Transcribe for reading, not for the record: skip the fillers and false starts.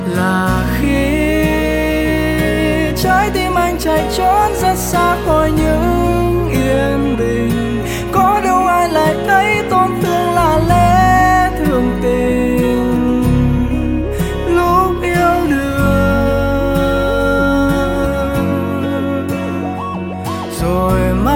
là khi trái tim anh chạy trốn rất xa khỏi những yên bình, có đâu ai lại thấy tổn thương là lẽ thường tình lúc yêu đương. Rồi